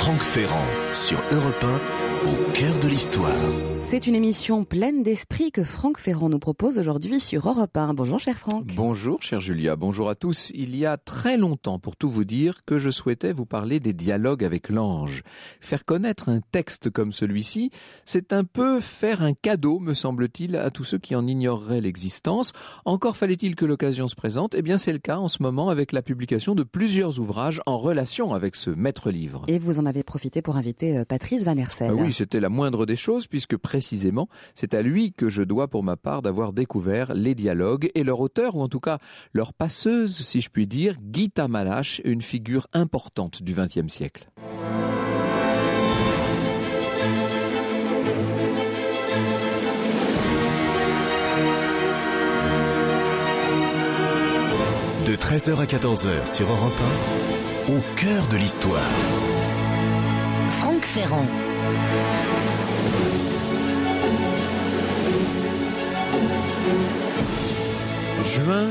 Franck Ferrand sur Europe 1, au cœur de l'histoire. C'est une émission pleine d'esprit que Franck Ferrand nous propose aujourd'hui sur Europe 1. Bonjour cher Franck. Bonjour chère Julia, bonjour à tous. Il y a très longtemps, pour tout vous dire, que je souhaitais vous parler des dialogues avec l'ange. Faire connaître un texte comme celui-ci, c'est un peu faire un cadeau, me semble-t-il, à tous ceux qui en ignoreraient l'existence. Encore fallait-il que l'occasion se présente. Eh bien c'est le cas en ce moment avec la publication de plusieurs ouvrages en relation avec ce maître-livre. Et vous en avez profité pour inviter Patrice Van Hersel. Oui, c'était la moindre des choses puisque précisément, c'est à lui que je dois pour ma part d'avoir découvert les dialogues et leur auteur, ou en tout cas leur passeuse, si je puis dire, Gita Malache, une figure importante du XXe siècle. De 13h à 14h sur Europe 1, au cœur de l'histoire. Franck Ferrand. Juin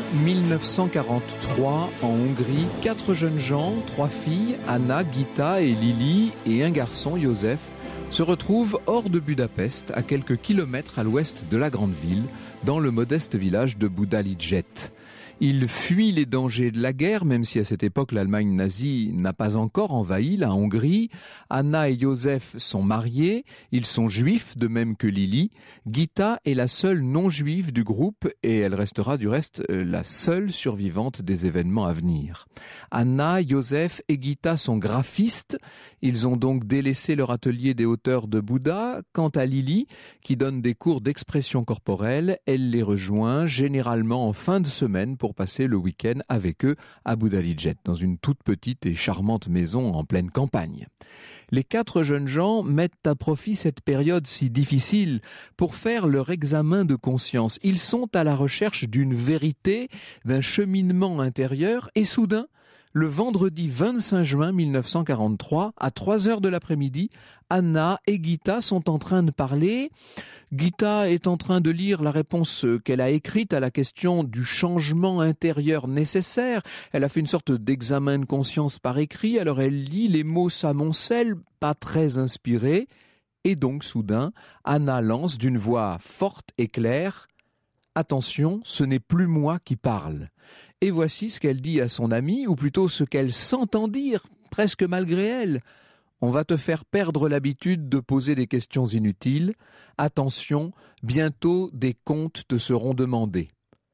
1943, en Hongrie, 4 jeunes gens, 3 filles, Anna, Gita et Lili, et un garçon, József, se retrouvent hors de Budapest, à quelques kilomètres à l'ouest de la grande ville, dans le modeste village de Budaliget. Ils fuient les dangers de la guerre, même si à cette époque l'Allemagne nazie n'a pas encore envahi la Hongrie. Anna et József sont mariés, ils sont juifs, de même que Lili. Gita est la seule non-juive du groupe et elle restera du reste la seule survivante des événements à venir. Anna, József et Gita sont graphistes, ils ont donc délaissé leur atelier des hauteurs de Buda. Quant à Lili, qui donne des cours d'expression corporelle, elle les rejoint généralement en fin de semaine pour passer le week-end avec eux à Budaliget, dans une toute petite et charmante maison en pleine campagne. Les 4 jeunes gens mettent à profit cette période si difficile pour faire leur examen de conscience. Ils sont à la recherche d'une vérité, d'un cheminement intérieur, et soudain, le vendredi 25 juin 1943, à 3h de l'après-midi, Anna et Gita sont en train de parler. Gita est en train de lire la réponse qu'elle a écrite à la question du changement intérieur nécessaire. Elle a fait une sorte d'examen de conscience par écrit, alors elle lit, les mots s'amoncellent, pas très inspirés. Et donc soudain, Anna lance d'une voix forte et claire « Attention, ce n'est plus moi qui parle ». Et voici ce qu'elle dit à son amie, ou plutôt ce qu'elle s'entend dire, presque malgré elle. On va te faire perdre l'habitude de poser des questions inutiles. Attention, bientôt des comptes te seront demandés.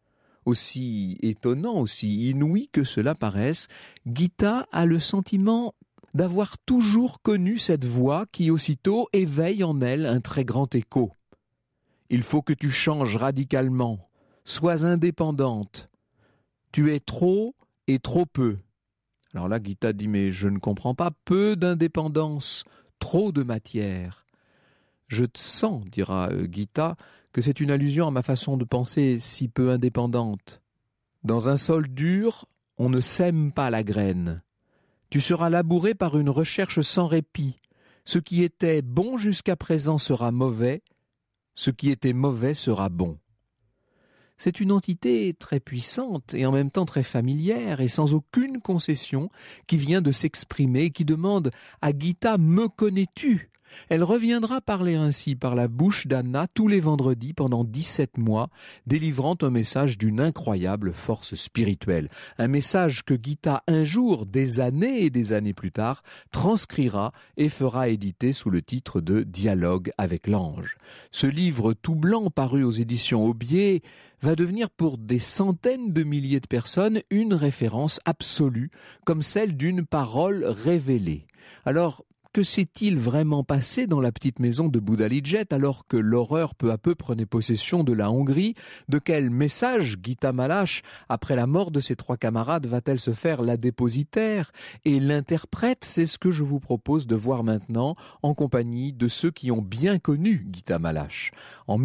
Aussi étonnant, aussi inouï que cela paraisse, Gita a le sentiment d'avoir toujours connu cette voix qui aussitôt éveille en elle un très grand écho. Il faut que tu changes radicalement, sois indépendante. Tu es trop et trop peu. Alors là, Gita dit, mais je ne comprends pas. Peu d'indépendance, trop de matière. Je te sens, dira Gita, que c'est une allusion à ma façon de penser si peu indépendante. Dans un sol dur, on ne sème pas la graine. Tu seras labouré par une recherche sans répit. Ce qui était bon jusqu'à présent sera mauvais, ce qui était mauvais sera bon. C'est une entité très puissante et en même temps très familière et sans aucune concession qui vient de s'exprimer et qui demande à Gita « Me connais-tu » ? Elle reviendra parler ainsi par la bouche d'Anna tous les vendredis pendant 17 mois, délivrant un message d'une incroyable force spirituelle. Un message que Gita, un jour, des années et des années plus tard, transcrira et fera éditer sous le titre de « Dialogue avec l'ange ». Ce livre tout blanc paru aux éditions Aubier va devenir pour des centaines de milliers de personnes une référence absolue, comme celle d'une parole révélée. Alors, que s'est-il vraiment passé dans la petite maison de Budaliget alors que l'horreur peu à peu prenait possession de la Hongrie? De quel message Gita Malache, après la mort de ses 3 camarades, va-t-elle se faire la dépositaire? Et l'interprète, c'est ce que je vous propose de voir maintenant en compagnie de ceux qui ont bien connu Gita Malache. En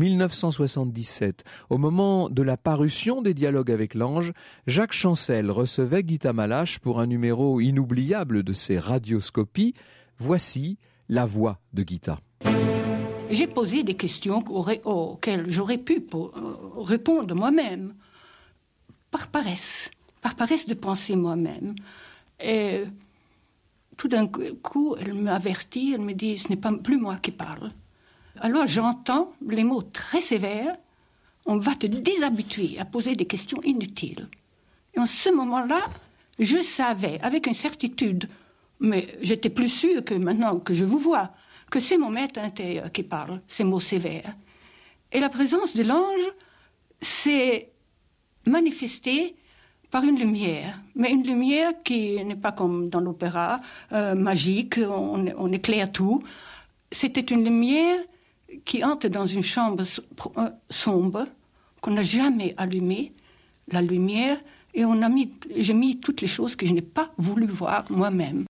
1977, au moment de la parution des Dialogues avec l'ange, Jacques Chancel recevait Gita Malache pour un numéro inoubliable de ses radioscopies. Voici la voix de Gita. J'ai posé des questions auxquelles j'aurais pu répondre moi-même, par paresse de penser moi-même. Et tout d'un coup, elle m'avertit, elle me dit « ce n'est pas plus moi qui parle ». Alors j'entends les mots très sévères « on va te déshabituer à poser des questions inutiles ». Et en ce moment-là, je savais avec une certitude, mais j'étais plus sûre que maintenant que je vous vois, que c'est mon maître intérieur qui parle, ces mots sévères. Et la présence de l'ange s'est manifestée par une lumière, mais une lumière qui n'est pas comme dans l'opéra, magique, on éclaire tout. C'était une lumière qui entre dans une chambre sombre, qu'on n'a jamais allumée, la lumière, et j'ai mis toutes les choses que je n'ai pas voulu voir moi-même.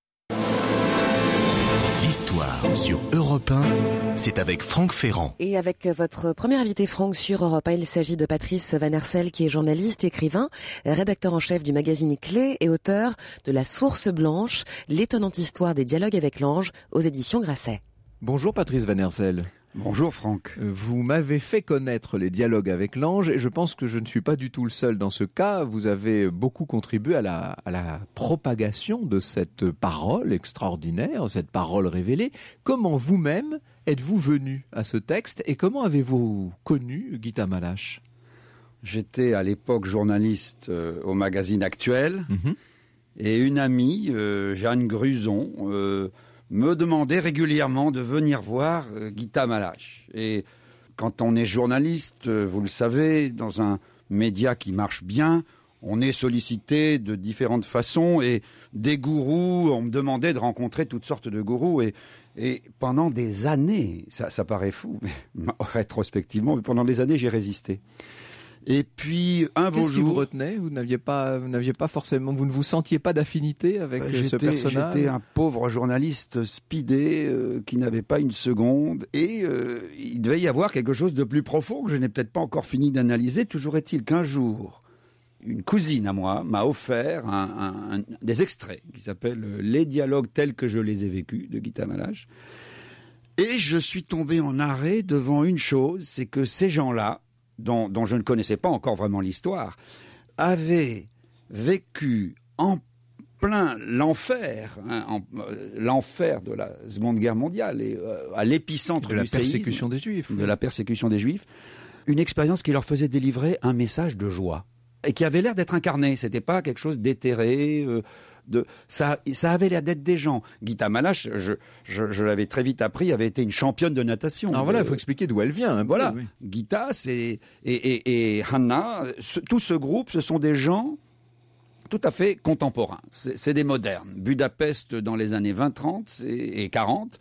L'histoire sur Europe 1, c'est avec Franck Ferrand. Et avec votre premier invité Franck sur Europe 1, il s'agit de Patrice Van Hersel, qui est journaliste, écrivain, rédacteur en chef du magazine Clé et auteur de La Source Blanche, l'étonnante histoire des dialogues avec l'ange aux éditions Grasset. Bonjour Patrice Van Hersel. Bonjour Franck. Vous m'avez fait connaître les dialogues avec l'ange et je pense que je ne suis pas du tout le seul dans ce cas. Vous avez beaucoup contribué à la propagation de cette parole extraordinaire, cette parole révélée. Comment vous-même êtes-vous venu à ce texte et comment avez-vous connu Gita Malache ? J'étais à l'époque journaliste au magazine Actuel et une amie, Jeanne Gruson, me demandait régulièrement de venir voir Gita Malache. Et quand on est journaliste, vous le savez, dans un média qui marche bien, on est sollicité de différentes façons. Et des gourous, on me demandait de rencontrer toutes sortes de gourous. Et pendant des années, ça paraît fou, mais rétrospectivement, mais pendant des années, j'ai résisté. Et puis un beau jour, qu'est-ce qui vous retenait ? Vous n'aviez pas forcément, vous ne vous sentiez pas d'affinité avec ce personnage ? J'étais un pauvre journaliste speedé qui n'avait pas une seconde, et il devait y avoir quelque chose de plus profond que je n'ai peut-être pas encore fini d'analyser. Toujours est-il qu'un jour, une cousine à moi m'a offert des extraits qui s'appellent Les dialogues tels que je les ai vécus de Gita Malache, et je suis tombé en arrêt devant une chose, c'est que ces gens-là, dont je ne connaissais pas encore vraiment l'histoire, avaient vécu en plein l'enfer, l'enfer de la Seconde Guerre mondiale, et à l'épicentre de la du séisme, persécution des Juifs. de la persécution des Juifs, une expérience qui leur faisait délivrer un message de joie, et qui avait l'air d'être incarné. C'était pas quelque chose d'éthéré, ça avait l'air d'être des gens. Gita Malache, je l'avais très vite appris, avait été une championne de natation. Alors voilà, il faut expliquer d'où elle vient. Voilà, oui. Gita, et Hanna, tout ce groupe, ce sont des gens tout à fait contemporains. C'est des modernes. Budapest dans les années 20-30 et 40,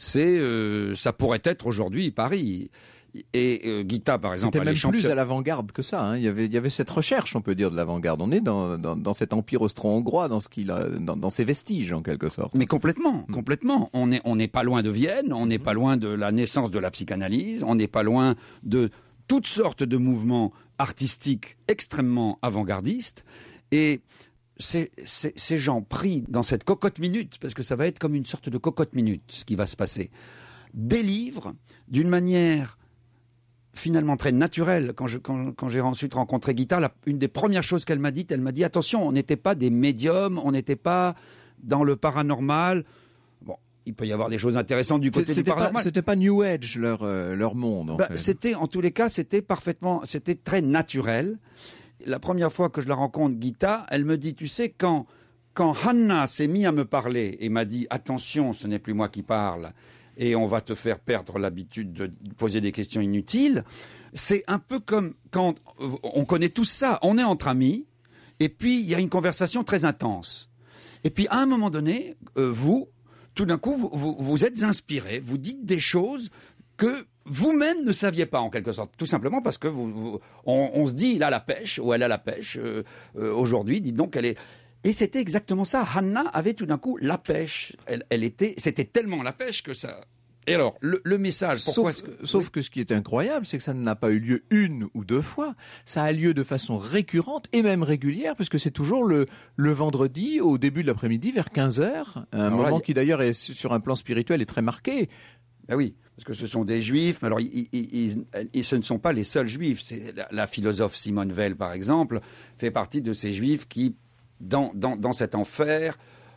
ça pourrait être aujourd'hui Paris. Et Gita, par exemple, c'était même plus à l'avant-garde que ça. Hein. Il y avait cette recherche, on peut dire, de l'avant-garde. On est dans cet empire austro-hongrois, dans ses vestiges, en quelque sorte. Mais complètement. On n'est pas loin de Vienne, on n'est pas loin de la naissance de la psychanalyse, on n'est pas loin de toutes sortes de mouvements artistiques extrêmement avant-gardistes. Et ces gens pris dans cette cocotte minute, parce que ça va être comme une sorte de cocotte minute, ce qui va se passer, délivrent d'une manière finalement très naturelle. Quand j'ai ensuite rencontré Gita, une des premières choses qu'elle m'a dit, attention, on n'était pas des médiums, on n'était pas dans le paranormal. Bon, il peut y avoir des choses intéressantes du côté du paranormal. C'était pas New Age leur monde, en fait. C'était, en tous les cas, c'était très naturel. La première fois que je la rencontre, Gita, elle me dit, tu sais, quand Hanna s'est mise à me parler et m'a dit, attention, ce n'est plus moi qui parle, et on va te faire perdre l'habitude de poser des questions inutiles. C'est un peu comme quand on connaît tout ça, on est entre amis, et puis il y a une conversation très intense. Et puis à un moment donné, tout d'un coup, vous êtes inspiré, vous dites des choses que vous-même ne saviez pas, en quelque sorte. Tout simplement parce que on se dit, il a la pêche, ou elle a la pêche, aujourd'hui, dites donc, elle est... Et c'était exactement ça. Hanna avait tout d'un coup la pêche. C'était tellement la pêche que ça... Et alors, le message... Sauf que ce qui est incroyable, c'est que ça n'a pas eu lieu une ou deux fois. Ça a lieu de façon récurrente et même régulière, puisque c'est toujours le vendredi, au début de l'après-midi, vers 15h. Un moment qui d'ailleurs, est, sur un plan spirituel, est très marqué. Ben oui, parce que ce sont des juifs. Mais alors, ce ne sont pas les seuls juifs. La philosophe Simone Weil, par exemple, fait partie de ces juifs qui... Dans cet enfer,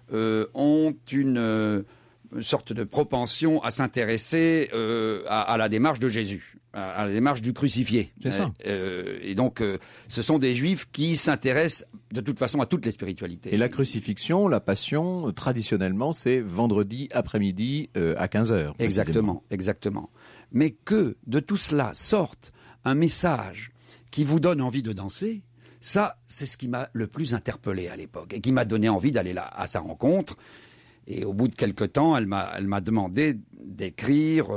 ont une sorte de propension à s'intéresser à la démarche de Jésus, à la démarche du crucifié. C'est ça. Et donc, ce sont des juifs qui s'intéressent de toute façon à toutes les spiritualités. Et la crucifixion, la passion, traditionnellement, c'est vendredi après-midi à 15h. Exactement. Mais que de tout cela sorte un message qui vous donne envie de danser, ça, c'est ce qui m'a le plus interpellé à l'époque et qui m'a donné envie d'aller là à sa rencontre. Et au bout de quelque temps, elle m'a demandé d'écrire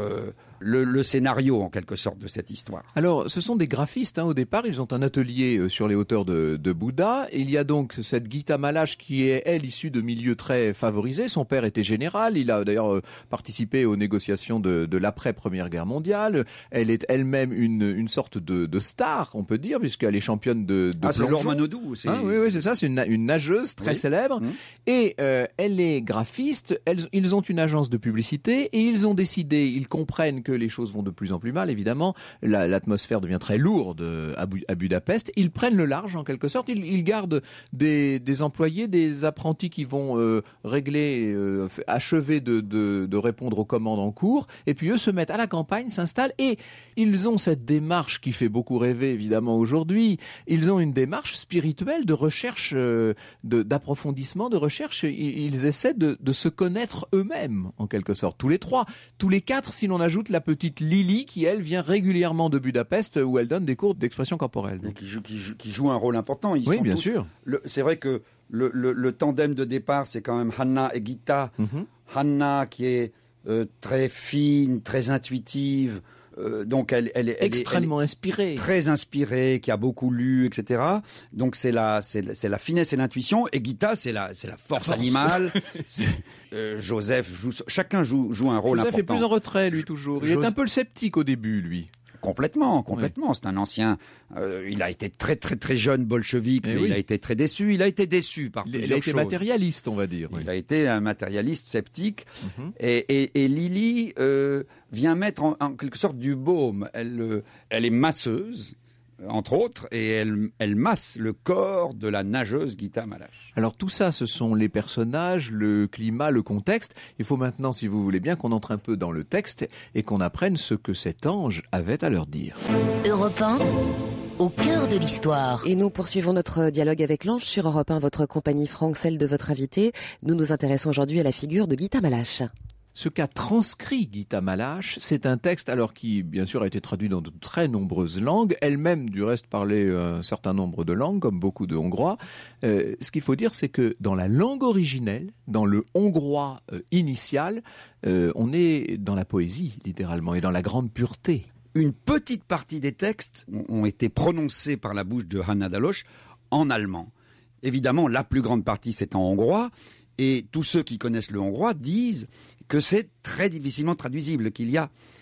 le scénario, en quelque sorte, de cette histoire. Alors, ce sont des graphistes, au départ. Ils ont un atelier sur les hauteurs de Bouddha. Et il y a donc cette Gita Malache qui est, elle, issue de milieux très favorisés. Son père était général. Il a d'ailleurs participé aux négociations de l'après-Première Guerre mondiale. Elle est elle-même une sorte de star, on peut dire, puisqu'elle est championne de plongeon. C'est Laure Manodou. Oui, c'est ça. C'est une nageuse très célèbre. Et elle est graphiste. Ils ont une agence de publicité et ils ont décidé, ils comprennent que les choses vont de plus en plus mal, évidemment. L'atmosphère devient très lourde à Budapest. Ils prennent le large, en quelque sorte. Ils gardent des employés, des apprentis qui vont régler, achever de répondre aux commandes en cours. Et puis eux se mettent à la campagne, s'installent et ils ont cette démarche qui fait beaucoup rêver, évidemment, aujourd'hui. Ils ont une démarche spirituelle de recherche, d'approfondissement, de recherche. Ils essaient de se connaître eux-mêmes, en quelque sorte. Tous les trois. Tous les quatre, si l'on ajoute la petite Lily qui, elle, vient régulièrement de Budapest où elle donne des cours d'expression corporelle. Et qui joue un rôle important. Oui, bien sûr. C'est vrai que le tandem de départ, c'est quand même Hanna et Gita. Hanna qui est très fine, très intuitive, donc elle est extrêmement inspirée. Très inspirée, qui a beaucoup lu, etc. Donc c'est la finesse et l'intuition. Et Gita, c'est la force animale. Joseph chacun joue un rôle important. Joseph est plus en retrait, lui, toujours. Il est un peu le sceptique au début, lui. Complètement. Oui. C'est un ancien. Il a été très très très jeune bolchevique, mais il a été très déçu. Il a été déçu par plusieurs choses. Il a été matérialiste, on va dire. Il a été un matérialiste sceptique. Et Lily vient mettre en quelque sorte du baume. Elle est masseuse, entre autres, et elle masse le corps de la nageuse Gita Malache. Alors tout ça, ce sont les personnages, le climat, le contexte. Il faut maintenant, si vous voulez bien, qu'on entre un peu dans le texte et qu'on apprenne ce que cet ange avait à leur dire. Europe 1, au cœur de l'histoire. Et nous poursuivons notre dialogue avec l'ange sur Europe 1, votre compagnie Franck, celle de votre invité. Nous nous intéressons aujourd'hui à la figure de Gita Malache. Ce qu'a transcrit Gita Malache, c'est un texte alors qui, bien sûr, a été traduit dans de très nombreuses langues. Elle-même, du reste, parlait un certain nombre de langues, comme beaucoup de Hongrois. Ce qu'il faut dire, c'est que dans la langue originelle, dans le hongrois initial, on est dans la poésie, littéralement, et dans la grande pureté. Une petite partie des textes ont été prononcés par la bouche de Hanna Daloche en allemand. Évidemment, la plus grande partie, c'est en hongrois. Et tous ceux qui connaissent le hongrois disent que c'est très difficilement traduisible, qu'il y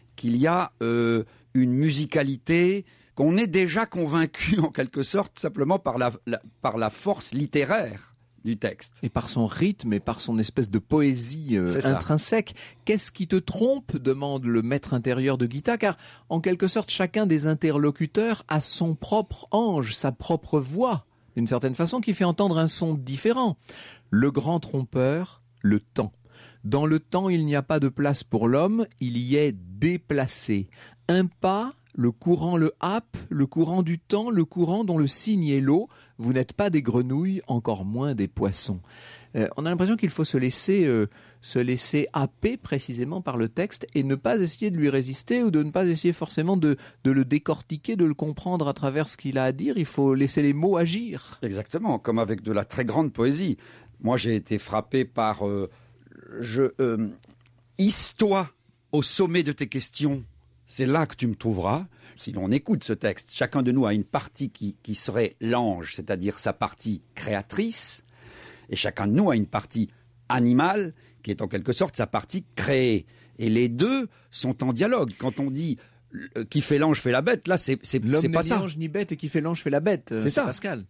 a une musicalité, qu'on est déjà convaincu en quelque sorte simplement par la force littéraire du texte. Et par son rythme et par son espèce de poésie intrinsèque. Qu'est-ce qui te trompe ? Demande le maître intérieur de Gita, car en quelque sorte chacun des interlocuteurs a son propre ange, sa propre voix, d'une certaine façon, qui fait entendre un son différent. Le grand trompeur, le temps. Dans le temps, il n'y a pas de place pour l'homme, il y est déplacé. Un pas, le courant le happe, le courant du temps, le courant dont le signe est l'eau. Vous n'êtes pas des grenouilles, encore moins des poissons. On a l'impression qu'il faut se laisser happer précisément par le texte et ne pas essayer de lui résister ou de ne pas essayer forcément de le décortiquer, de le comprendre à travers ce qu'il a à dire. Il faut laisser les mots agir. Exactement, comme avec de la très grande poésie. Moi, j'ai été frappé par hisse-toi au sommet de tes questions. C'est là que tu me trouveras. Si l'on écoute ce texte, chacun de nous a une partie qui serait l'ange, c'est-à-dire sa partie créatrice, et chacun de nous a une partie animale, qui est en quelque sorte sa partie créée. Et les deux sont en dialogue. Quand on dit qui fait l'ange fait la bête, là c'est l'homme pas n'est ça. L'homme ni ange ni bête et qui fait l'ange fait la bête. C'est ça, Pascal.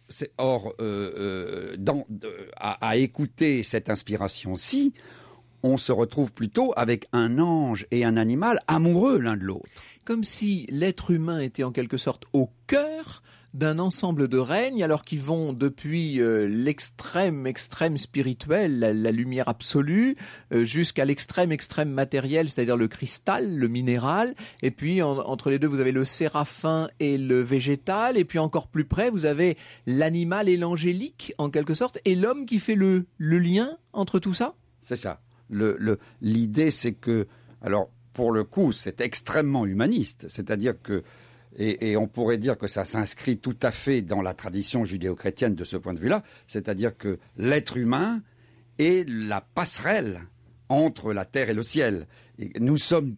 À écouter cette inspiration-ci, on se retrouve plutôt avec un ange et un animal amoureux l'un de l'autre. Comme si l'être humain était en quelque sorte au cœur d'un ensemble de règnes, alors qui vont depuis l'extrême spirituel, la lumière absolue, jusqu'à l'extrême matériel, c'est-à-dire le cristal, le minéral, et puis entre les deux vous avez le séraphin et le végétal, et puis encore plus près vous avez l'animal et l'angélique en quelque sorte, et l'homme qui fait le lien entre tout ça. C'est ça. L'idée, c'est que, alors pour le coup, c'est extrêmement humaniste, c'est-à-dire que, et on pourrait dire que ça s'inscrit tout à fait dans la tradition judéo-chrétienne de ce point de vue-là, c'est-à-dire que l'être humain est la passerelle entre la terre et le ciel. Et nous sommes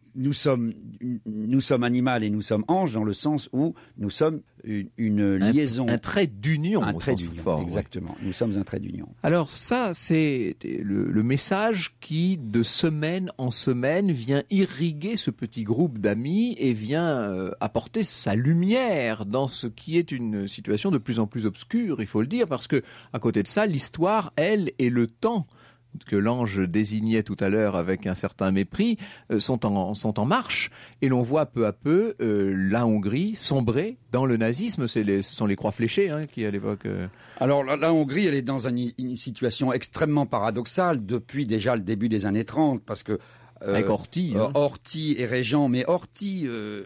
animal et nous sommes ange dans le sens où nous sommes une liaison. Un trait d'union. Un trait d'union, fort, exactement. Oui. Nous sommes un trait d'union. Alors ça, c'est le message qui, de semaine en semaine, vient irriguer ce petit groupe d'amis et vient apporter sa lumière dans ce qui est une situation de plus en plus obscure, il faut le dire, parce que à côté de ça, l'histoire, elle, et le temps que l'ange désignait tout à l'heure avec un certain mépris, sont en marche. Et l'on voit peu à peu la Hongrie sombrer dans le nazisme. Ce sont les croix fléchées qui, à l'époque... Alors, la Hongrie, elle est dans une situation extrêmement paradoxale depuis déjà le début des années 30, parce que avec Horthy. Horthy est régent, mais Horthy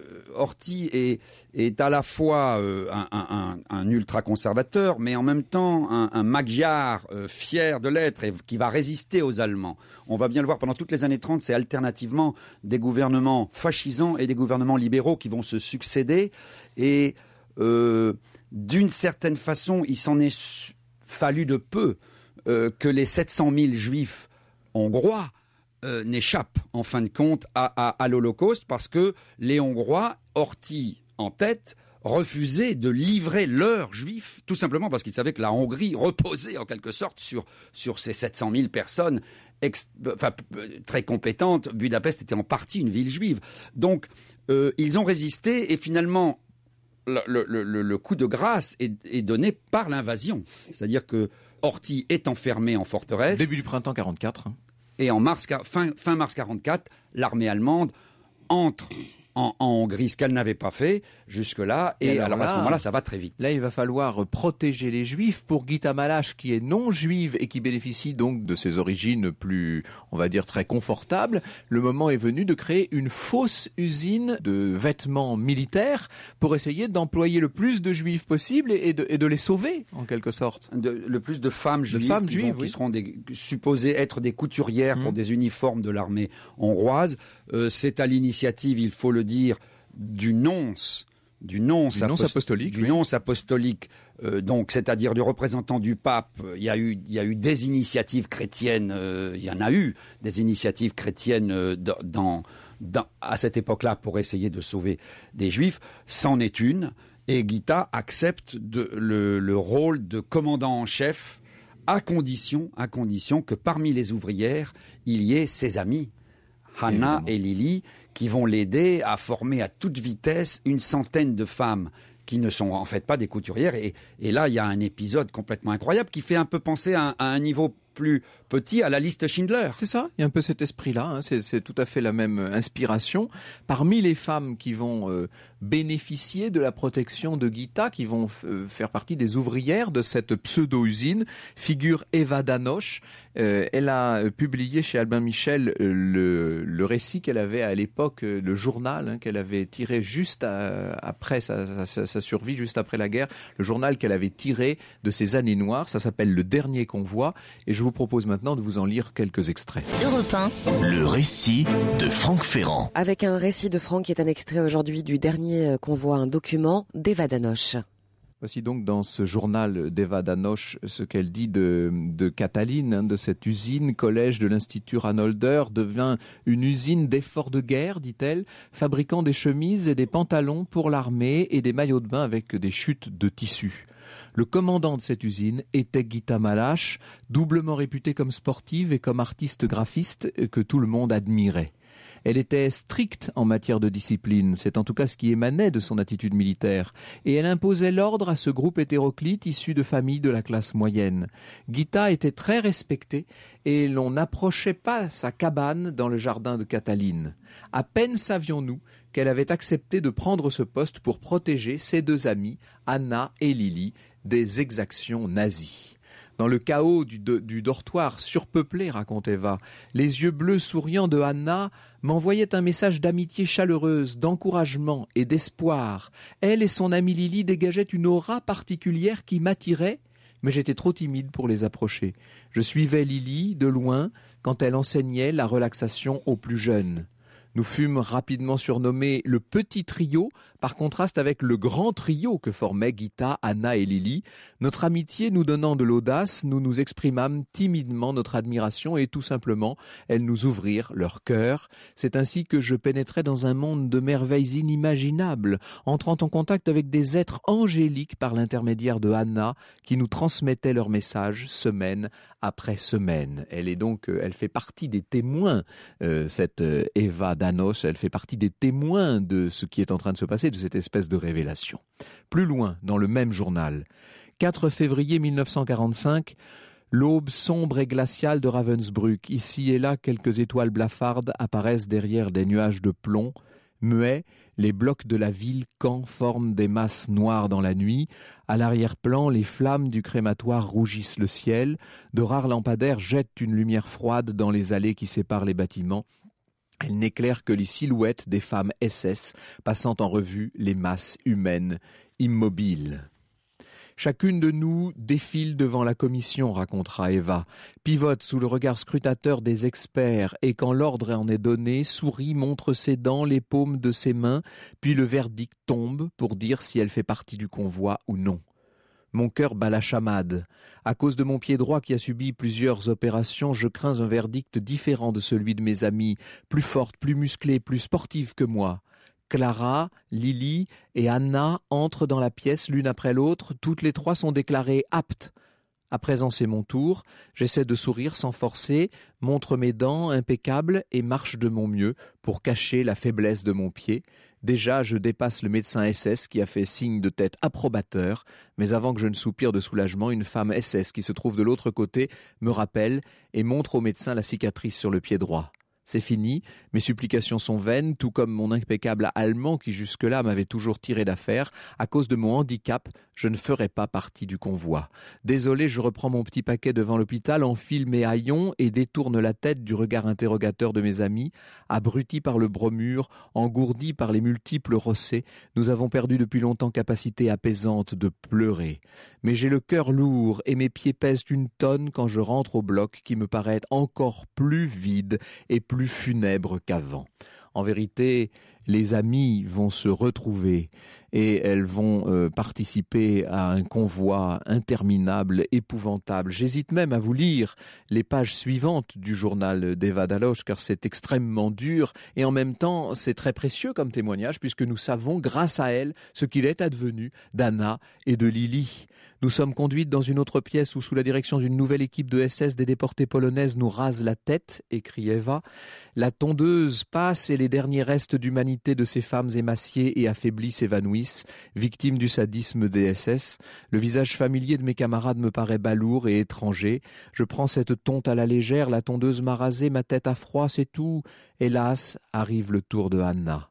est à la fois un ultra-conservateur, mais en même temps un magyar fier de l'être et qui va résister aux Allemands. On va bien le voir, pendant toutes les années 30, c'est alternativement des gouvernements fascisants et des gouvernements libéraux qui vont se succéder. Et d'une certaine façon, il s'en est fallu de peu que les 700 000 juifs hongrois n'échappe en fin de compte à l'Holocauste, parce que les Hongrois, Horthy en tête, refusaient de livrer leurs juifs, tout simplement parce qu'ils savaient que la Hongrie reposait en quelque sorte sur ces 700 000 personnes très compétentes. Budapest était en partie une ville juive. Donc ils ont résisté, et finalement le coup de grâce est donné par l'invasion. C'est-à-dire que Horthy est enfermé en forteresse. Début du printemps 44. Et en fin mars 44, l'armée allemande entre en Hongrie, ce qu'elle n'avait pas fait jusque-là. Et alors à ce moment-là, ça va très vite. Là, il va falloir protéger les Juifs. Pour Gita Malache, qui est non-juive et qui bénéficie donc de ses origines plus, on va dire, très confortables, le moment est venu de créer une fausse usine de vêtements militaires pour essayer d'employer le plus de Juifs possible et de les sauver, en quelque sorte. Le plus de femmes juives, qui seront supposées être des couturières pour des uniformes de l'armée hongroise. C'est à l'initiative, il faut le dire, du nonce apostolique, donc c'est-à-dire du représentant du pape. Il y a eu des initiatives chrétiennes, il y en a eu des initiatives chrétiennes à cette époque-là pour essayer de sauver des juifs. C'en est une, et Gita accepte le rôle de commandant en chef à condition que parmi les ouvrières il y ait ses amis Hanna et Lili, qui vont l'aider à former à toute vitesse une centaine de femmes qui ne sont en fait pas des couturières. Et là, il y a un épisode complètement incroyable qui fait un peu penser à un niveau plus petit à la liste Schindler. C'est ça, il y a un peu cet esprit-là, c'est tout à fait la même inspiration. Parmi les femmes qui vont bénéficier de la protection de Gita, qui vont faire partie des ouvrières de cette pseudo-usine, figure Eva Danoche. Elle a publié chez Albin Michel le récit qu'elle avait à l'époque, le journal qu'elle avait tiré juste après sa survie, juste après la guerre, le journal qu'elle avait tiré de ces années noires. Ça s'appelle Le Dernier Convoi, et je vous propose maintenant de vous en lire quelques extraits. Europe 1. Le récit de Franck Ferrand. Avec un récit de Franck qui est un extrait aujourd'hui du Dernier Convoi, un document d'Eva Danoche. Voici donc dans ce journal d'Eva Danoche ce qu'elle dit de Cataline, de cette usine, collège de l'Institut Ranolder, devint une usine d'efforts de guerre, dit-elle, fabriquant des chemises et des pantalons pour l'armée et des maillots de bain avec des chutes de tissu. Le commandant de cette usine était Gita Malache, doublement réputée comme sportive et comme artiste graphiste que tout le monde admirait. Elle était stricte en matière de discipline, c'est en tout cas ce qui émanait de son attitude militaire, et elle imposait l'ordre à ce groupe hétéroclite issu de familles de la classe moyenne. Gita était très respectée et l'on n'approchait pas sa cabane dans le jardin de Cataline. À peine savions-nous qu'elle avait accepté de prendre ce poste pour protéger ses deux amies, Anna et Lily, des exactions nazies. Dans le chaos du dortoir surpeuplé, raconte Eva, les yeux bleus souriants de Anna m'envoyaient un message d'amitié chaleureuse, d'encouragement et d'espoir. Elle et son amie Lily dégageaient une aura particulière qui m'attirait, mais j'étais trop timide pour les approcher. Je suivais Lily de loin quand elle enseignait la relaxation aux plus jeunes. Nous fûmes rapidement surnommés le petit trio, par contraste avec le grand trio que formaient Gita, Anna et Lily. Notre amitié nous donnant de l'audace, nous nous exprimâmes timidement notre admiration et tout simplement, elles nous ouvrirent leur cœur. C'est ainsi que je pénétrais dans un monde de merveilles inimaginables, entrant en contact avec des êtres angéliques par l'intermédiaire de Anna, qui nous transmettaient leurs messages semaine après semaine. Elle fait partie des témoins, cette Eva Danos, elle fait partie des témoins de ce qui est en train de se passer, de cette espèce de révélation. Plus loin, dans le même journal, 4 février 1945, l'aube sombre et glaciale de Ravensbrück. Ici et là, quelques étoiles blafardes apparaissent derrière des nuages de plomb. Muets, les blocs de la ville Caen forment des masses noires dans la nuit. À l'arrière-plan, les flammes du crématoire rougissent le ciel. De rares lampadaires jettent une lumière froide dans les allées qui séparent les bâtiments. Elle n'éclaire que les silhouettes des femmes SS passant en revue les masses humaines immobiles. Chacune de nous défile devant la commission, racontera Eva, pivote sous le regard scrutateur des experts et quand l'ordre en est donné, sourit, montre ses dents, les paumes de ses mains, puis le verdict tombe pour dire si elle fait partie du convoi ou non. Mon cœur bat la chamade. À cause de mon pied droit qui a subi plusieurs opérations, je crains un verdict différent de celui de mes amies, plus fortes, plus musclées, plus sportives que moi. Clara, Lily et Anna entrent dans la pièce l'une après l'autre. Toutes les 3 sont déclarées aptes. À présent, c'est mon tour. J'essaie de sourire sans forcer, montre mes dents impeccables et marche de mon mieux pour cacher la faiblesse de mon pied. Déjà, je dépasse le médecin SS qui a fait signe de tête approbateur, mais avant que je ne soupire de soulagement, une femme SS qui se trouve de l'autre côté me rappelle et montre au médecin la cicatrice sur le pied droit. C'est fini, mes supplications sont vaines, tout comme mon impeccable allemand qui jusque-là m'avait toujours tiré d'affaire. À cause de mon handicap, je ne ferai pas partie du convoi. Désolé, je reprends mon petit paquet devant l'hôpital, enfile mes haillons et détourne la tête du regard interrogateur de mes amis. Abrutis par le bromure, engourdis par les multiples rossets, nous avons perdu depuis longtemps capacité apaisante de pleurer. Mais j'ai le cœur lourd et mes pieds pèsent 1 tonne quand je rentre au bloc qui me paraît encore plus vide et plus funèbre qu'avant. En vérité, les amies vont se retrouver et elles vont participer à un convoi interminable, épouvantable. J'hésite même à vous lire les pages suivantes du journal d'Eva Dalos, car c'est extrêmement dur et en même temps c'est très précieux comme témoignage puisque nous savons grâce à elle ce qu'il est advenu d'Anna et de Lily. Nous sommes conduites dans une autre pièce où, sous la direction d'une nouvelle équipe de SS, des déportées polonaises nous rasent la tête, écrit Eva. La tondeuse passe et les derniers restes d'humanité de ces femmes émaciées et affaiblies s'évanouissent, victimes du sadisme des SS. Le visage familier de mes camarades me paraît balourd et étranger. Je prends cette tonte à la légère, la tondeuse m'a rasé, ma tête a froid, c'est tout. Hélas, arrive le tour de Anna.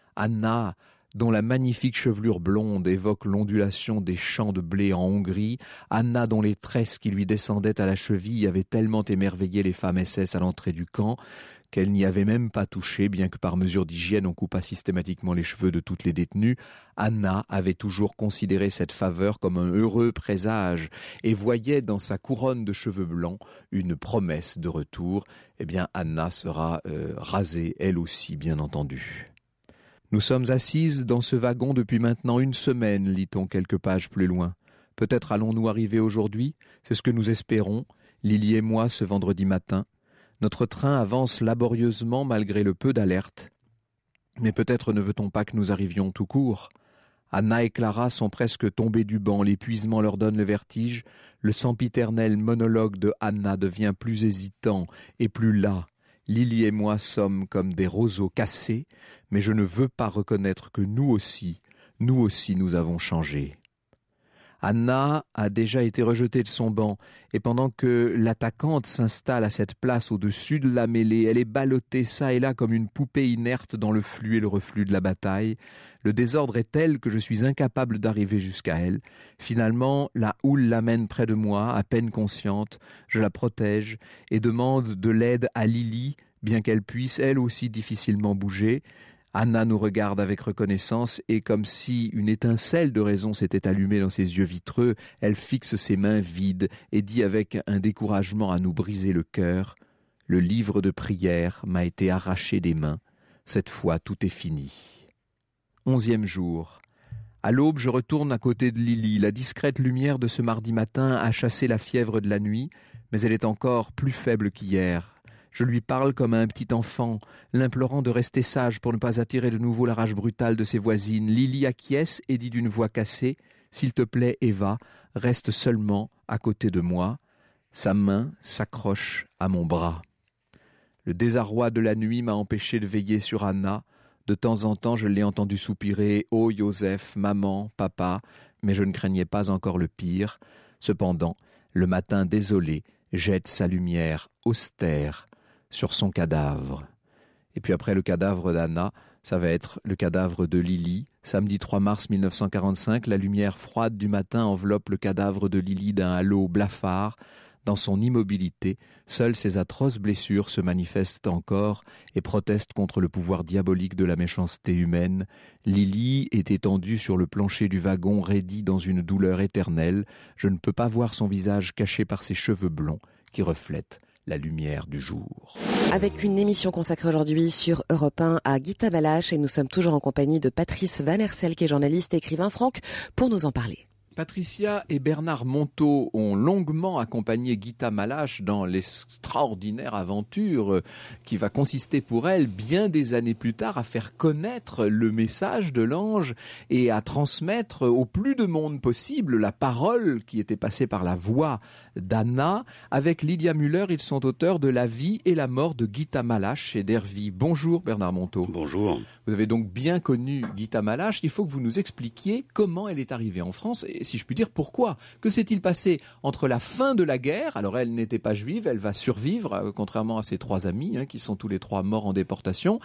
Anna, dont la magnifique chevelure blonde évoque l'ondulation des champs de blé en Hongrie, Anna dont les tresses qui lui descendaient à la cheville avaient tellement émerveillé les femmes SS à l'entrée du camp qu'elle n'y avait même pas touché, bien que par mesure d'hygiène on coupa systématiquement les cheveux de toutes les détenues. Anna avait toujours considéré cette faveur comme un heureux présage et voyait dans sa couronne de cheveux blancs une promesse de retour. Eh bien, Anna sera rasée, elle aussi, bien entendu. Nous sommes assises dans ce wagon depuis maintenant 1 semaine, lit-on quelques pages plus loin. Peut-être allons-nous arriver aujourd'hui, c'est ce que nous espérons, Lily et moi, ce vendredi matin. Notre train avance laborieusement malgré le peu d'alerte. Mais peut-être ne veut-on pas que nous arrivions tout court. Anna et Clara sont presque tombées du banc, l'épuisement leur donne le vertige. Le sempiternel monologue de Anna devient plus hésitant et plus las. Lily et moi sommes comme des roseaux cassés, mais je ne veux pas reconnaître que nous aussi nous avons changé. Anna a déjà été rejetée de son banc, et pendant que l'attaquante s'installe à cette place au-dessus de la mêlée, elle est ballottée çà et là comme une poupée inerte dans le flux et le reflux de la bataille. Le désordre est tel que je suis incapable d'arriver jusqu'à elle. Finalement, la houle l'amène près de moi, à peine consciente. Je la protège et demande de l'aide à Lily, bien qu'elle puisse elle aussi difficilement bouger. Anna nous regarde avec reconnaissance et comme si une étincelle de raison s'était allumée dans ses yeux vitreux, elle fixe ses mains vides et dit avec un découragement à nous briser le cœur « Le livre de prière m'a été arraché des mains. Cette fois, tout est fini. » 11e jour. À l'aube, je retourne à côté de Lily. La discrète lumière de ce mardi matin a chassé la fièvre de la nuit, mais elle est encore plus faible qu'hier. Je lui parle comme à un petit enfant, l'implorant de rester sage pour ne pas attirer de nouveau la rage brutale de ses voisines. Lily acquiesce et dit d'une voix cassée « S'il te plaît, Eva, reste seulement à côté de moi. » Sa main s'accroche à mon bras. Le désarroi de la nuit m'a empêché de veiller sur Anna. De temps en temps, je l'ai entendu soupirer « Oh, Joseph, maman, papa », mais je ne craignais pas encore le pire. Cependant, le matin désolé jette sa lumière austère sur son cadavre. Et puis après le cadavre d'Anna, ça va être le cadavre de Lily. Samedi 3 mars 1945, la lumière froide du matin enveloppe le cadavre de Lily d'un halo blafard. Dans son immobilité, seules ses atroces blessures se manifestent encore et protestent contre le pouvoir diabolique de la méchanceté humaine. Lily est étendue sur le plancher du wagon, raidie dans une douleur éternelle. Je ne peux pas voir son visage caché par ses cheveux blonds qui reflètent la lumière du jour. Avec une émission consacrée aujourd'hui sur Europe 1 à Guita Malache et nous sommes toujours en compagnie de Patrice Van Hersel qui est journaliste et écrivain. Franck, pour nous en parler. Patricia et Bernard Monteau ont longuement accompagné Guita Malache dans l'extraordinaire aventure qui va consister pour elle, bien des années plus tard, à faire connaître le message de l'ange et à transmettre au plus de monde possible la parole qui était passée par la voix d'Anna. Avec Lydia Müller, ils sont auteurs de La vie et la mort de Guita Malache chez Dervy. Bonjour Bernard Monteau. Bonjour. Vous avez donc bien connu Guita Malache. Il faut que vous nous expliquiez comment elle est arrivée en France et, si je puis dire, pourquoi. Que s'est-il passé entre la fin de la guerre, alors elle n'était pas juive, elle va survivre, contrairement à ses trois amis, qui sont tous les trois morts en déportation.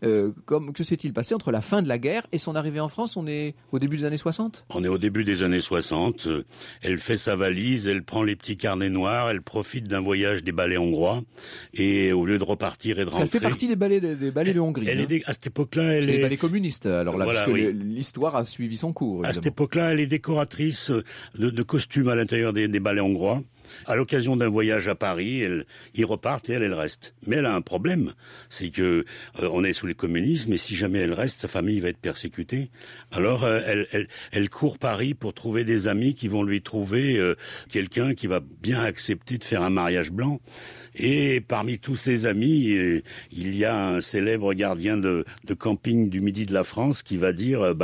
Que s'est-il passé entre la fin de la guerre et son arrivée en France? On est au début des années 60? On est au début des années 60. Elle fait sa valise, elle prend les petits carnets noirs, elle profite d'un voyage des ballets hongrois et au lieu de repartir et de rentrer... Elle fait partie des ballets de Hongrie. À cette époque-là, elle est... Les ballets communistes, alors là, voilà, parce que l'histoire a suivi son cours. Évidemment. À cette époque-là, elle est décoratrice de costumes à l'intérieur des ballets hongrois. À l'occasion d'un voyage à Paris, ils repartent et elle reste. Mais elle a un problème, c'est que on est sous les communismes et si jamais elle reste, sa famille va être persécutée. Alors elle court Paris pour trouver des amis qui vont lui trouver quelqu'un qui va bien accepter de faire un mariage blanc. Et parmi tous ses amis, il y a un célèbre gardien de camping du Midi de la France qui va dire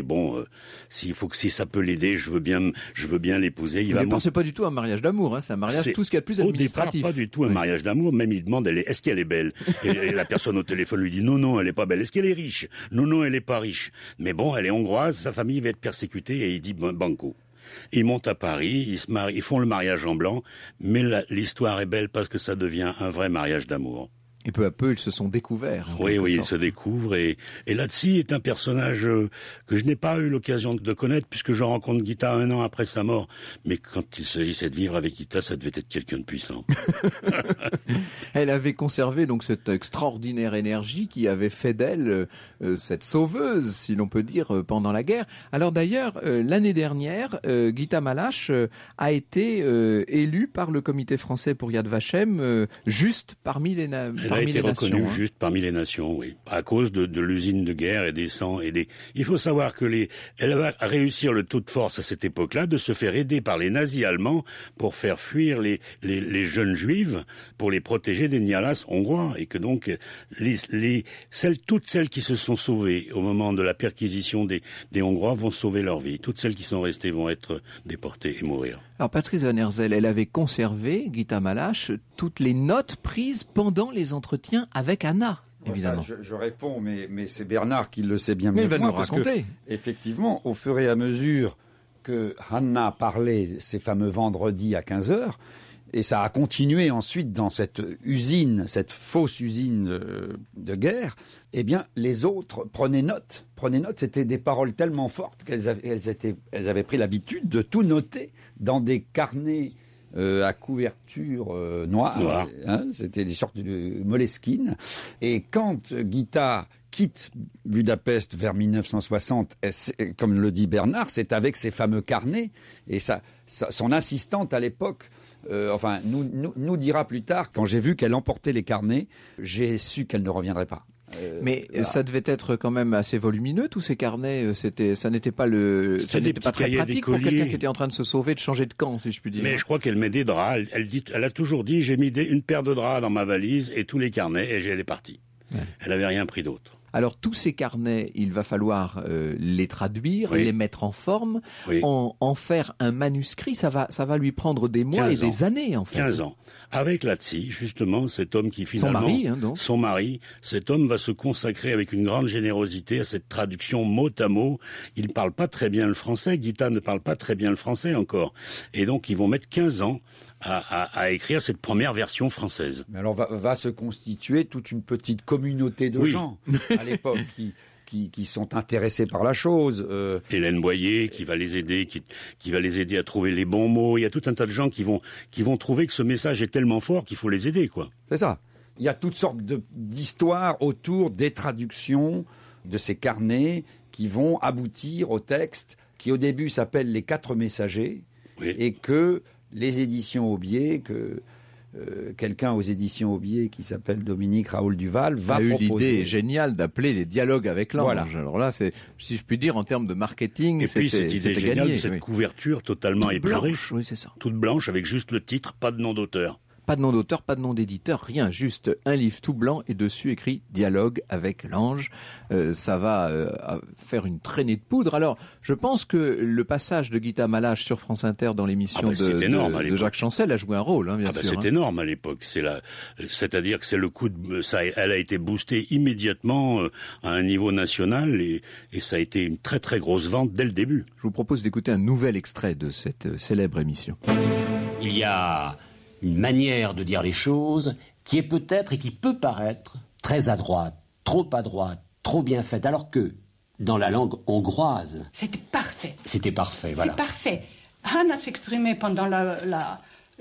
si ça peut l'aider, je veux bien l'épouser. Il ne pensait pas du tout à un mariage d'amour, c'est un mariage tout ce qu'il y a de plus administratif. Au départ, pas du tout un mariage d'amour, même il demande est-ce qu'elle est belle? Et la personne au téléphone lui dit non, elle est pas belle. Est-ce qu'elle est riche? Non, elle est pas riche. Mais bon, elle est hongroise, sa famille va être persécutée et il dit banco. Ils montent à Paris, ils se marient, ils font le mariage en blanc, mais l'histoire est belle parce que ça devient un vrai mariage d'amour. Et peu à peu, ils se sont découverts. Oui, ils se découvrent. Et Lazzi est un personnage que je n'ai pas eu l'occasion de connaître puisque je rencontre Guita 1 an après sa mort. Mais quand il s'agissait de vivre avec Guita, ça devait être quelqu'un de puissant. Elle avait conservé donc cette extraordinaire énergie qui avait fait d'elle cette sauveuse, si l'on peut dire, pendant la guerre. Alors d'ailleurs, l'année dernière, Guita Malache a été élue par le Comité français pour Yad Vashem juste parmi les Elle a été reconnue juste parmi les nations, oui, à cause de l'usine de guerre et des sangs et des. Il faut savoir que elle va réussir le tour de force à cette époque-là de se faire aider par les nazis allemands pour faire fuir les jeunes juives, pour les protéger des nialas hongrois, et que donc toutes celles qui se sont sauvées au moment de la perquisition des Hongrois vont sauver leur vie. Toutes celles qui sont restées vont être déportées et mourir. Alors Patrice Van Herzel, elle avait conservé, Gita Malache, toutes les notes prises pendant les entretiens avec Anna, évidemment. Ça, je réponds, mais c'est Bernard qui le sait bien mieux il va que moi. nous raconter. Effectivement, au fur et à mesure que Hanna parlait ces fameux vendredis à 15h, et ça a continué ensuite dans cette usine, cette fausse usine de guerre, eh bien, les autres prenaient note. C'était des paroles tellement fortes qu'elles avaient pris l'habitude de tout noter dans des carnets à couverture noire. Hein, c'était des sortes de Moleskine. Et quand Gita quitte Budapest vers 1960, comme le dit Bernard, c'est avec ces fameux carnets. Et son assistante à l'époque nous dira plus tard, quand j'ai vu qu'elle emportait les carnets, j'ai su qu'elle ne reviendrait pas. Mais ça devait être quand même assez volumineux, tous ces carnets. Ça n'était pas très pratique pour quelqu'un qui était en train de se sauver, de changer de camp, si je puis dire. Mais je crois qu'elle met des draps. Elle a toujours dit, j'ai mis une paire de draps dans ma valise et tous les carnets, et elle est partie. Ouais. Elle n'avait rien pris d'autre. Alors tous ces carnets, il va falloir les traduire, les mettre en forme, en faire un manuscrit. Ça va lui prendre des mois et des années, en fait. 15 ans. Avec Lazzi, justement, cet homme qui finalement... Son mari, cet homme va se consacrer avec une grande générosité à cette traduction mot à mot. Il ne parle pas très bien le français, Gita ne parle pas très bien le français encore. Et donc ils vont mettre 15 ans à écrire cette première version française. Mais alors va se constituer toute une petite communauté de gens à l'époque qui sont intéressés par la chose. Hélène Boyer qui va les aider, qui va les aider à trouver les bons mots. Il y a tout un tas de gens qui vont trouver que ce message est tellement fort qu'il faut les aider, quoi. C'est ça. Il y a toutes sortes d'histoires autour des traductions de ces carnets qui vont aboutir au texte qui au début s'appelle Les 4 messagers et que les éditions Aubier, quelqu'un aux éditions Aubier qui s'appelle Dominique Raoul Duval va proposer. Eu l'idée géniale d'appeler les dialogues avec l'ange. Voilà. Alors là, si je puis dire, en termes de marketing, et puis cette idée géniale de cette couverture totalement épurée, oui, c'est ça. Toute blanche avec juste le titre, pas de nom d'auteur. Pas de nom d'auteur, pas de nom d'éditeur, rien, juste un livre tout blanc et dessus écrit « Dialogue avec l'ange ». Ça va faire une traînée de poudre. Alors, je pense que le passage de Gita Malache sur France Inter dans l'émission de Jacques Chancel a joué un rôle, bien sûr. C'est énorme à l'époque. C'est-à-dire que c'est le coup de... elle a été boostée immédiatement à un niveau national et ça a été une très très grosse vente dès le début. Je vous propose d'écouter un nouvel extrait de cette célèbre émission. Il y a une manière de dire les choses qui est peut-être et qui peut paraître très à droite, trop bien faite, alors que dans la langue hongroise... C'était parfait. C'était parfait, voilà. C'est parfait. Hanna s'exprimait pendant la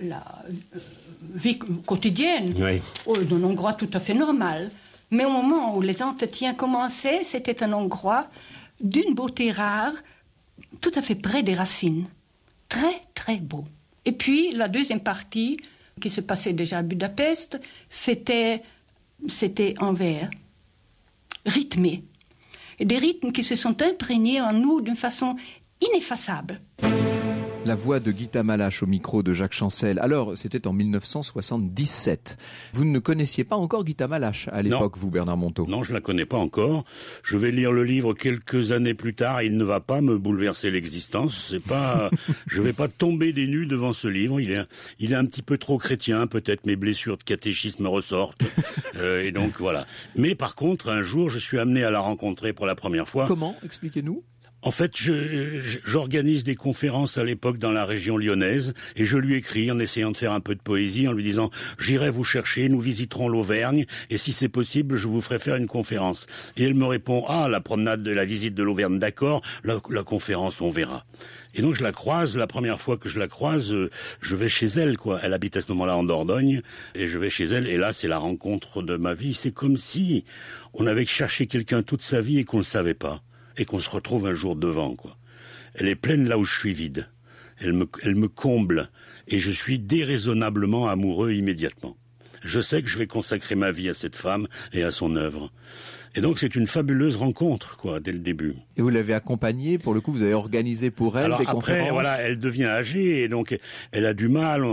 vie quotidienne, d'un hongrois tout à fait normal. Mais au moment où les entretiens commençaient, c'était un hongrois d'une beauté rare, tout à fait près des racines. Très, très beau. Et puis, la deuxième partie, qui se passait déjà à Budapest, c'était en vers, rythmé. Et des rythmes qui se sont imprégnés en nous d'une façon ineffaçable. La voix de Gita Malache au micro de Jacques Chancel. Alors, c'était en 1977. Vous ne connaissiez pas encore Gita Malache à l'époque, vous, Bernard Monteau? Non, je la connais pas encore. Je vais lire le livre quelques années plus tard. Il ne va pas me bouleverser l'existence. Je vais pas tomber des nues devant ce livre. Il est un petit peu trop chrétien. Peut-être mes blessures de catéchisme ressortent. Et donc, voilà. Mais par contre, un jour, je suis amené à la rencontrer pour la première fois. Comment? Expliquez-nous. En fait, j'organise des conférences à l'époque dans la région lyonnaise et je lui écris en essayant de faire un peu de poésie, en lui disant « J'irai vous chercher, nous visiterons l'Auvergne et si c'est possible, je vous ferai faire une conférence. » Et elle me répond « Ah, la visite de l'Auvergne, d'accord, la conférence, on verra. » Et donc je la croise, la première fois que je la croise, je vais chez elle, quoi. Elle habite à ce moment-là en Dordogne et je vais chez elle et là, c'est la rencontre de ma vie. C'est comme si on avait cherché quelqu'un toute sa vie et qu'on ne le savait pas. Et qu'on se retrouve un jour devant, quoi. Elle est pleine là où je suis vide. Elle me comble. Et je suis déraisonnablement amoureux immédiatement. Je sais que je vais consacrer ma vie à cette femme et à son œuvre. Et donc c'est une fabuleuse rencontre, quoi, dès le début. Et vous l'avez accompagnée, pour le coup, vous avez organisé pour elle des conférences. Après, voilà, elle devient âgée et donc elle a du mal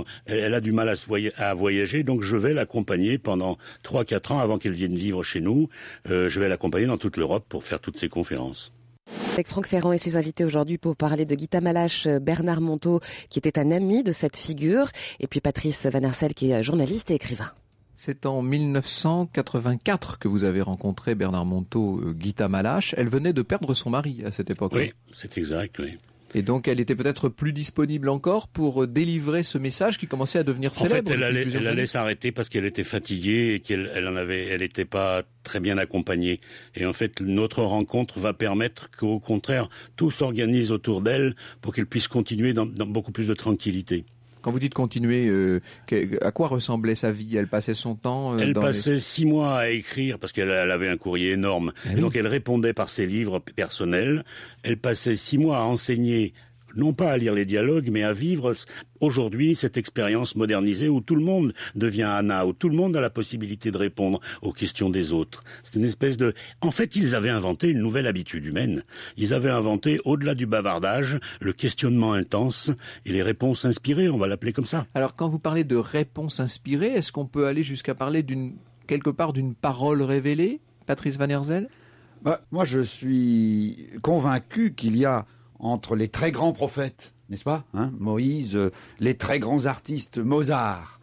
à voyager. Donc je vais l'accompagner pendant 3-4 ans avant qu'elle vienne vivre chez nous. Je vais l'accompagner dans toute l'Europe pour faire toutes ces conférences. Avec Franck Ferrand et ses invités aujourd'hui pour parler de Guita Malache, Bernard Monteau, qui était un ami de cette figure, et puis Patrice Van Arsel, qui est journaliste et écrivain. C'est en 1984 que vous avez rencontré Bernard Monteau, Guita Malache. Elle venait de perdre son mari à cette époque. Oui, c'est exact, oui. Et donc elle était peut-être plus disponible encore pour délivrer ce message qui commençait à devenir célèbre. En fait, elle allait s'arrêter parce qu'elle était fatiguée et elle n'était pas très bien accompagnée. Et en fait, notre rencontre va permettre qu'au contraire, tout s'organise autour d'elle pour qu'elle puisse continuer dans beaucoup plus de tranquillité. Quand vous dites continuer, à quoi ressemblait sa vie? Elle passait son temps Elle passait 6 mois à écrire parce qu'elle avait un courrier énorme. Et donc elle répondait par ses livres personnels. Elle passait 6 mois à enseigner, non pas à lire les dialogues, mais à vivre aujourd'hui cette expérience modernisée où tout le monde devient Anna, où tout le monde a la possibilité de répondre aux questions des autres. C'est une espèce de... En fait, ils avaient inventé une nouvelle habitude humaine. Ils avaient inventé, au-delà du bavardage, le questionnement intense et les réponses inspirées, on va l'appeler comme ça. Alors, quand vous parlez de réponses inspirées, est-ce qu'on peut aller jusqu'à parler quelque part d'une parole révélée, Patrice Van Arsel? Moi, je suis convaincu qu'il y a entre les très grands prophètes, n'est-ce pas, Moïse, les très grands artistes, Mozart,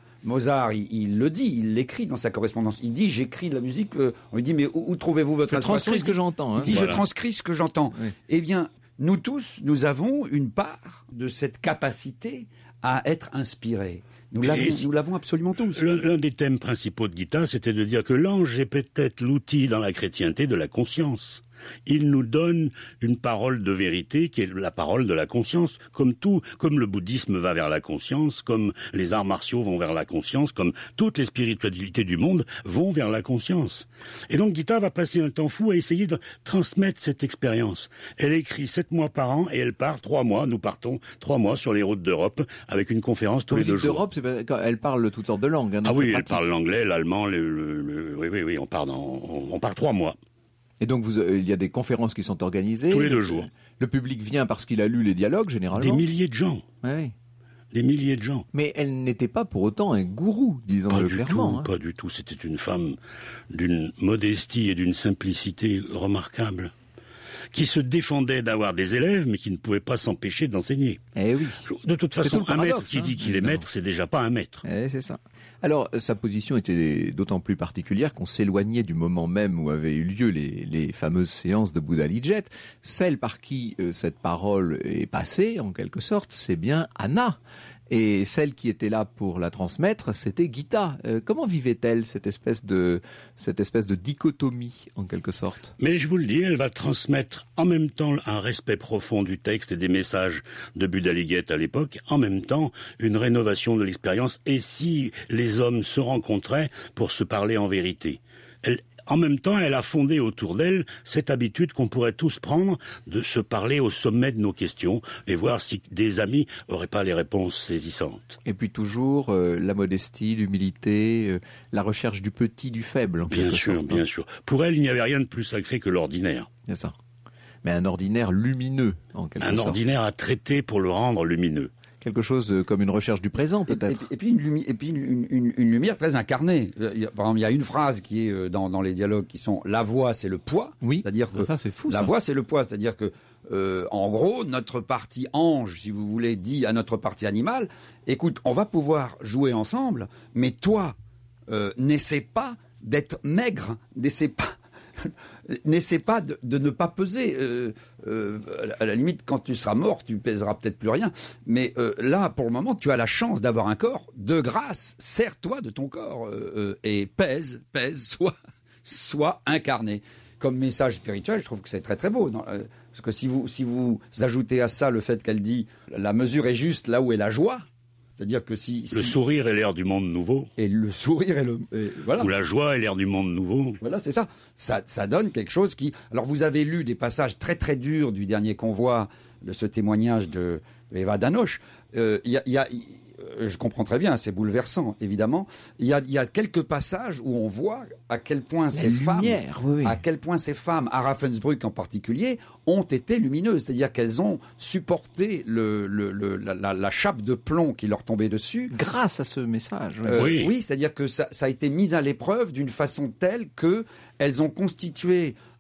il le dit, il l'écrit dans sa correspondance. Il dit, j'écris de la musique. On lui dit, mais où trouvez-vous votre inspiration? Je transcris ce que j'entends. Il dit, je transcris ce que j'entends. Oui. Eh bien, nous tous, nous avons une part de cette capacité à être inspirés. Nous l'avons absolument tous. L'un des thèmes principaux de Guita, c'était de dire que l'ange est peut-être l'outil dans la chrétienté de la conscience. Il nous donne une parole de vérité qui est la parole de la conscience, comme le bouddhisme va vers la conscience, comme les arts martiaux vont vers la conscience, comme toutes les spiritualités du monde vont vers la conscience. Et donc Guita va passer un temps fou à essayer de transmettre cette expérience. Elle écrit 7 mois par an et elle part 3 mois. Nous partons 3 mois sur les routes d'Europe avec une conférence tous les 2 jours. D'Europe, elle parle toutes sortes de langues. Ah oui, elle parle l'anglais, l'allemand, oui, on part 3 mois. Et donc, il y a des conférences qui sont organisées. Tous les 2 jours. Le public vient parce qu'il a lu les dialogues, généralement. Des milliers de gens. Oui. Des milliers de gens. Mais elle n'était pas pour autant un gourou, disons-le clairement. Pas du tout. C'était une femme d'une modestie et d'une simplicité remarquables, qui se défendait d'avoir des élèves, mais qui ne pouvaient pas s'empêcher d'enseigner. Eh oui. De toute façon, un maître qui dit qu'il est maître, c'est déjà pas un maître. Eh, c'est ça. Alors, sa position était d'autant plus particulière qu'on s'éloignait du moment même où avaient eu lieu les fameuses séances de Bouddha Lijet. Celle par qui cette parole est passée, en quelque sorte, c'est bien Anna. Et celle qui était là pour la transmettre, c'était Guita. Comment vivait-elle cette espèce de dichotomie, en quelque sorte? Mais je vous le dis, elle va transmettre en même temps un respect profond du texte et des messages de Bouddha Lijet à l'époque, en même temps une rénovation de l'expérience. Et si les hommes se rencontraient pour se parler en vérité, en même temps, elle a fondé autour d'elle cette habitude qu'on pourrait tous prendre de se parler au sommet de nos questions et voir si des amis n'auraient pas les réponses saisissantes. Et puis toujours la modestie, l'humilité, la recherche du petit, du faible. Bien sûr, bien sûr. Pour elle, il n'y avait rien de plus sacré que l'ordinaire. C'est ça. Mais un ordinaire lumineux, en quelque sorte. Un ordinaire à traiter pour le rendre lumineux. Quelque chose comme une recherche du présent, peut-être. Et puis une lumière très incarnée. Par exemple, il y a une phrase qui est dans les dialogues qui sont « la voix, c'est le poids ». Oui, c'est-à-dire que ça, c'est fou, la voix, c'est le poids. C'est-à-dire que, en gros, notre partie ange, si vous voulez, dit à notre partie animale « écoute, on va pouvoir jouer ensemble, mais toi, n'essaie pas d'être maigre, n'essaie pas de ne pas peser. À la limite, quand tu seras mort, tu pèseras peut-être plus rien. Mais là, pour le moment, tu as la chance d'avoir un corps. De grâce, sers-toi de ton corps et pèse, sois incarné. Comme message spirituel, je trouve que c'est très très beau. Parce que si vous ajoutez à ça le fait qu'elle dit la mesure est juste là où est la joie. C'est-à-dire que le sourire est l'air du monde nouveau. Et le sourire est voilà. Ou la joie est l'air du monde nouveau. Voilà, c'est ça. Ça donne quelque chose qui... Alors, vous avez lu des passages très très durs du dernier convoi, de ce témoignage de Eva Danoche. Je comprends très bien, c'est bouleversant, évidemment. Il y a quelques passages où on voit à quel point ces femmes, à Ravensbrück en particulier, ont été lumineuses. C'est-à-dire qu'elles ont supporté la chape de plomb qui leur tombait dessus. Grâce à ce message. Oui, c'est-à-dire que ça a été mis à l'épreuve d'une façon telle qu'elles ont constitué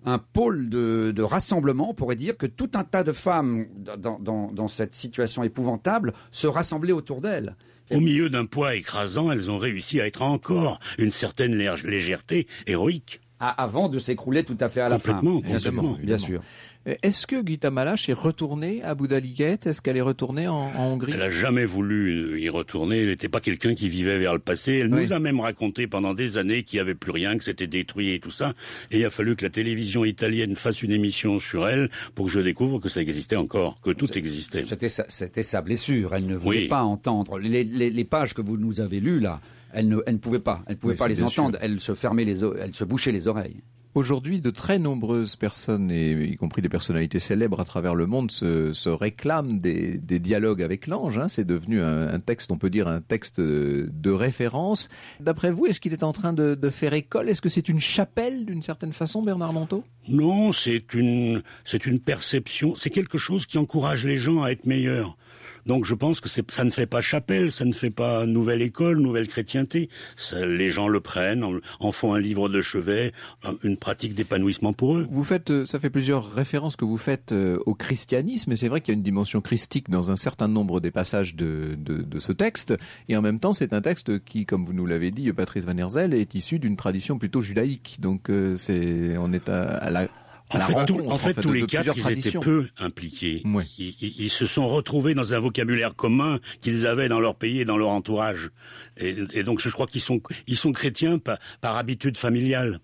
un pôle de rassemblement. On pourrait dire que tout un tas de femmes dans cette situation épouvantable se rassemblaient autour d'elle. Au milieu d'un poids écrasant, elles ont réussi à être encore une certaine légèreté héroïque. Avant de s'écrouler tout à fait à la fin. Complètement. Bien sûr. Est-ce que Gita Malache est retournée à Boudalighet? Est-ce qu'elle est retournée en Hongrie? Elle n'a jamais voulu y retourner. Elle n'était pas quelqu'un qui vivait vers le passé. Elle nous a même raconté pendant des années qu'il n'y avait plus rien, que c'était détruit et tout ça. Et il a fallu que la télévision italienne fasse une émission sur elle pour que je découvre que ça existait encore, que tout existait. C'était sa blessure. Elle ne voulait pas entendre. Les pages que vous nous avez lues là, elle ne pouvait pas. Elle ne pouvait pas les entendre. Elle se fermait elle se bouchait les oreilles. Aujourd'hui, de très nombreuses personnes, et y compris des personnalités célèbres à travers le monde, se réclament des dialogues avec l'ange. C'est devenu un texte, on peut dire un texte de référence. D'après vous, est-ce qu'il est en train de faire école? Est-ce que c'est une chapelle d'une certaine façon, Bernard Monteau? Non, c'est une perception. C'est quelque chose qui encourage les gens à être meilleurs. Donc je pense que ça ne fait pas chapelle, ça ne fait pas nouvelle école, nouvelle chrétienté. Les gens le prennent, en font un livre de chevet, une pratique d'épanouissement pour eux. Ça fait plusieurs références que vous faites au christianisme, et c'est vrai qu'il y a une dimension christique dans un certain nombre des passages de ce texte, et en même temps c'est un texte qui, comme vous nous l'avez dit, Patrice Van Hersel, est issu d'une tradition plutôt judaïque. Donc on est à la... En fait, tous les quatre, ils étaient peu impliqués. Oui. Ils se sont retrouvés dans un vocabulaire commun qu'ils avaient dans leur pays et dans leur entourage. Et donc, je crois qu'ils sont chrétiens par habitude familiale.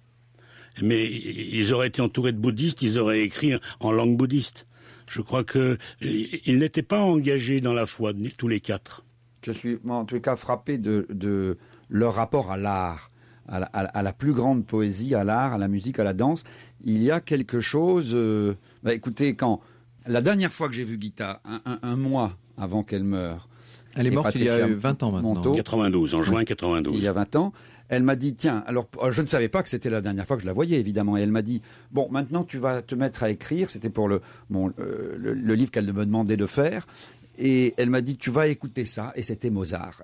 Mais ils auraient été entourés de bouddhistes, ils auraient écrit en langue bouddhiste. Je crois qu'ils n'étaient pas engagés dans la foi, tous les quatre. Je suis, en tout cas, frappé de leur rapport à l'art. À la plus grande poésie, à l'art, à la musique, à la danse. Il y a quelque chose... écoutez, la dernière fois que j'ai vu Gita, un mois avant qu'elle meure... Elle est morte il y a 20 ans maintenant. Monteau, 92, en juin 92. Il y a 20 ans. Elle m'a dit, tiens, alors je ne savais pas que c'était la dernière fois que je la voyais, évidemment. Et elle m'a dit, bon, maintenant tu vas te mettre à écrire. C'était pour le livre qu'elle me demandait de faire. Et elle m'a dit, tu vas écouter ça. Et c'était Mozart.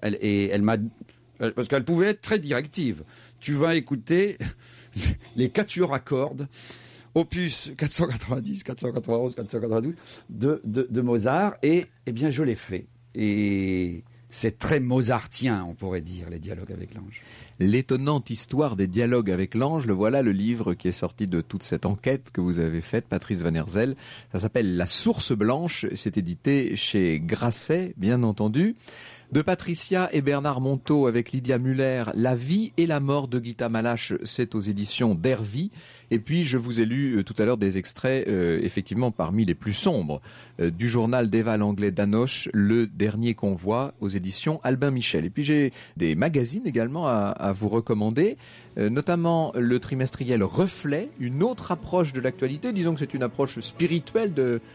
Parce qu'elle pouvait être très directive. Tu vas écouter les quatuors à cordes, opus 490, 491, 492 de Mozart. Et eh bien, je l'ai fait. Et c'est très mozartien, on pourrait dire, les dialogues avec l'ange. L'étonnante histoire des dialogues avec l'ange, le voilà, le livre qui est sorti de toute cette enquête que vous avez faite, Patrice Van Hersel. Ça s'appelle La Source Blanche, c'est édité chez Grasset, bien entendu. De Patricia et Bernard Monteau avec Lydia Muller, La vie et la mort de Gita Malache, c'est aux éditions d'Hervy. Et puis je vous ai lu tout à l'heure des extraits, effectivement parmi les plus sombres, du journal d'Eva Langlais d'Anoche, Le Dernier Convoi, aux éditions Albin Michel. Et puis j'ai des magazines également à vous recommander, notamment le trimestriel Reflet, une autre approche de l'actualité. Disons que c'est une approche spirituelle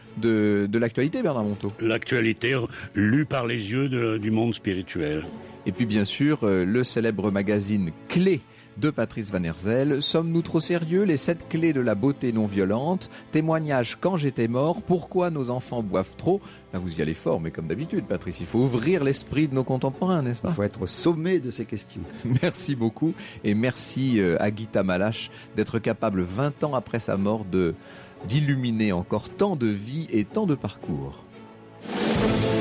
de l'actualité, Bernard Monteau. L'actualité lue par les yeux du monde spirituel. Et puis bien sûr, le célèbre magazine Clé de Patrice Van Hersel. Sommes-nous trop sérieux? Les 7 clés de la beauté non violente. Témoignage quand j'étais mort. Pourquoi nos enfants boivent trop? Là, vous y allez fort, mais comme d'habitude, Patrice, il faut ouvrir l'esprit de nos contemporains, n'est-ce pas? Il faut être au sommet de ces questions. Merci beaucoup. Et merci à Gita Malache d'être capable, 20 ans après sa mort, d'illuminer encore tant de vies et tant de parcours.